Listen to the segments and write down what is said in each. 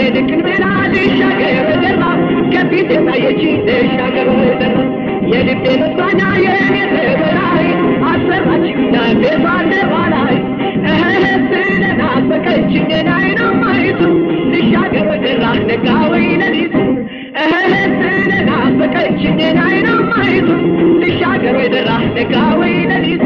የልክን ብላል ሻገር ወደራ ከፊት የታየች ሻገር ወደራ የልቤን እሷና የኔ ተበላይ አሰራችኝ ቤቷ አደባላይ ስለናፈቀችኝ ናይናማይቱ ልሻገር ወደራ ነጋ ወይ ለሊቱ ስለናፈቀችኝ ናይናማይቱ ልሻገር ወደራ ነጋ ወይ ለሊቱ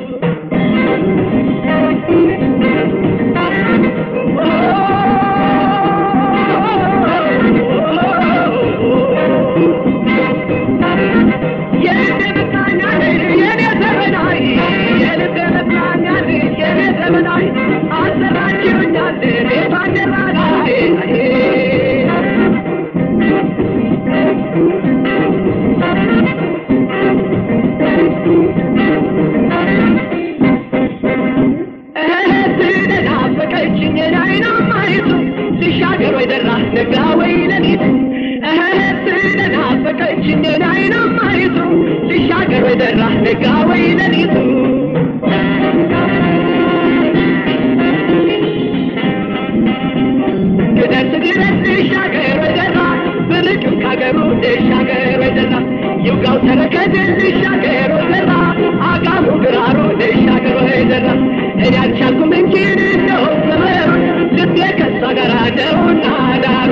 ልሻገር ወደራ ነጋ ወይ ለሊቱ ስለናፈቀችኝ ናይናማይቱ ልሻገር ወደራ ነጋ ወይ ለሊቱ ግደት ግደት ልሻገር ወደራ ብርቅም ካገሩ ልሻገር ወደራ ይውጋው ተረከዝ ልሻገር ወደራ አጋሙ ግራሩ ልሻገር ወደራ እኔ አልቻልኩም እንጂ እንደው ዘመሩ ልቤ ከሷ ጋር ነውና ዳሩ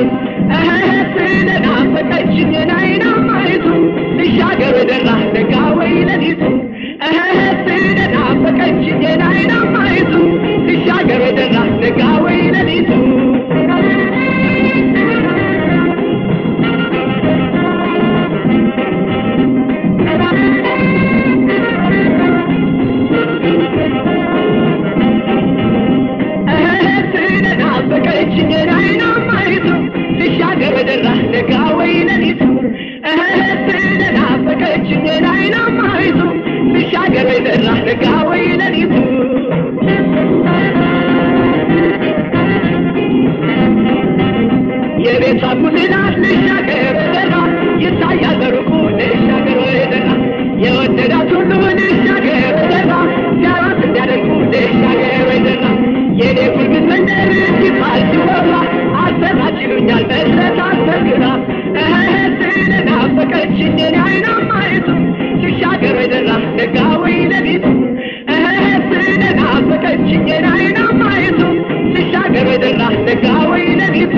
ስለናፈቀችኝ ናይናማይቱ ልሻገር ወደራ ነጋ ወይ ለሊቱ ስለናፈቀችኝ ናይናማይቱ ልሻገር ወደራ ነጋ ወይ ለሊቱ ስለናፈቀችኝ ናይናማይቱ ልሻገር ወደራ ነጋ ወይ ለሊቱ ስለናፈቀችኝ ናይናማይቱ ልሻገር ወደራ ነጋ ወይ ለሊቱ የቤቷ ጉልላት ልሻገር ወደራ ይታያል በሩቁ ልሻገር ወደራ የወደዳት ሁሉ ልሻገር ወደራ ዳራት እንዲያደርጉ ልሻገር ወደራ የኔ ጉልበት መንደር ሲባል ሲወራ አሰራች ይሉኛል መሰት አስፈግራ ስለናፈቀችኝ ናይናማይቱ ልሻገር ወደራ ነጋ ወይ ለሊቱ ስለናፈቀችኝ ናይናማይቱ ልሻገር ወደራ ነጋ ወይ ለሊቱ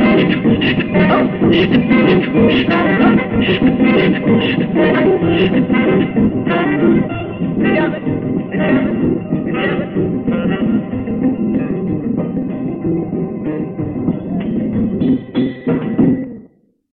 Thank you.